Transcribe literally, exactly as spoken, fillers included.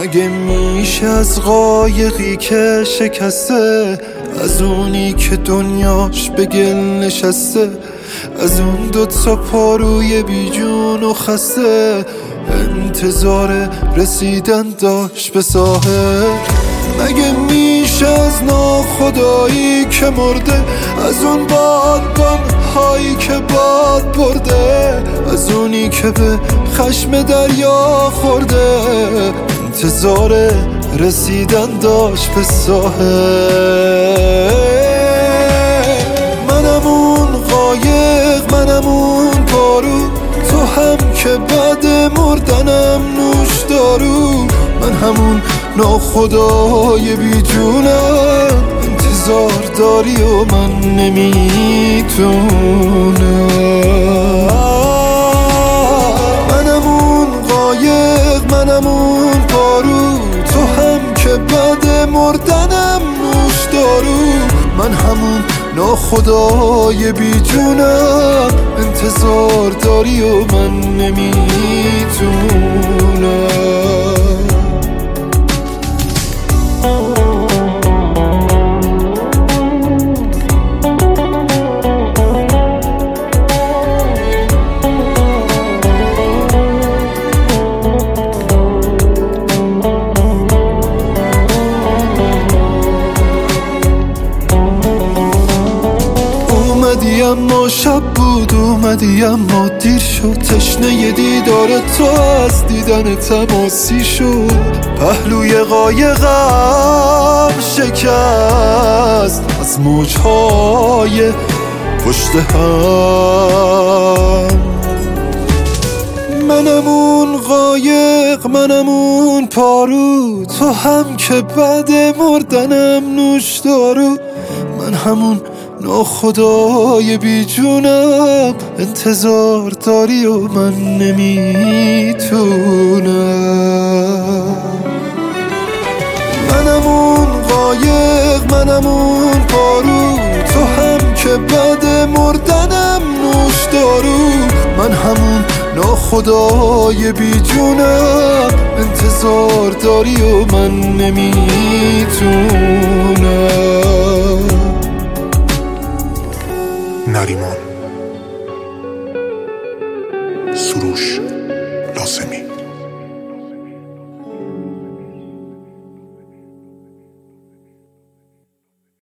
مگه میشه از قایقی که شکسته، از اونی که دنیاش به گل نشسته، از اون دوتا پاروی بی جون و خسته انتظار رسیدن داشت به ساحل؟ مگه میشه از ناخدایی که مرده، از اون بادبان هایی که باد برده، از اونی که به خشم دریا خورده انتظار رسیدن داشت به ساحل؟ منم اون قایق، منم اون پارو، تو هم که بعد مردنم نوش دارو، من همون ناخدای بی جونم، انتظار داری و من نمیتونم. منم اون قایق، منم اون پارو، تو هم که بعد مردنم نوش دارو، من همون ناخدای بی جونم، انتظار داری و من نمیتونم. اومدی اما شب بود، اومدی اما دیر شد، تشنه دیدار تو از دیدن تماسی شد، پهلوی قایقم شکست از موجهای پشت هم. منم اون قایق، منم اون پارو، تو هم که بعد مردنم نوش دارو، من همون ناخدای بی جونم، انتظار داری و من نمیتونم. منم اون قایق، منم اون پارو، تو هم که بعد مردنم نوش دارو، من همون ناخدای بی جونم، انتظار داری و من نمیتونم.